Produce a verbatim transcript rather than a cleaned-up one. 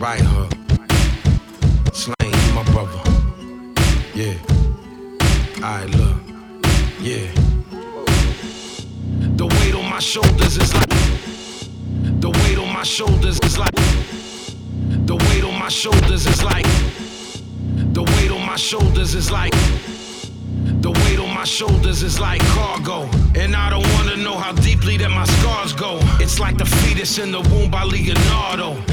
Right hook. Slang, you my brother. Yeah. Alright, look. Yeah. The weight on my shoulders is like. The weight on my shoulders is like. The weight on my shoulders is like. The weight on my shoulders is like. The weight on my shoulders is like cargo. And I don't wanna know how deeply that my scars go. It's like the fetus in the womb by Leonardo.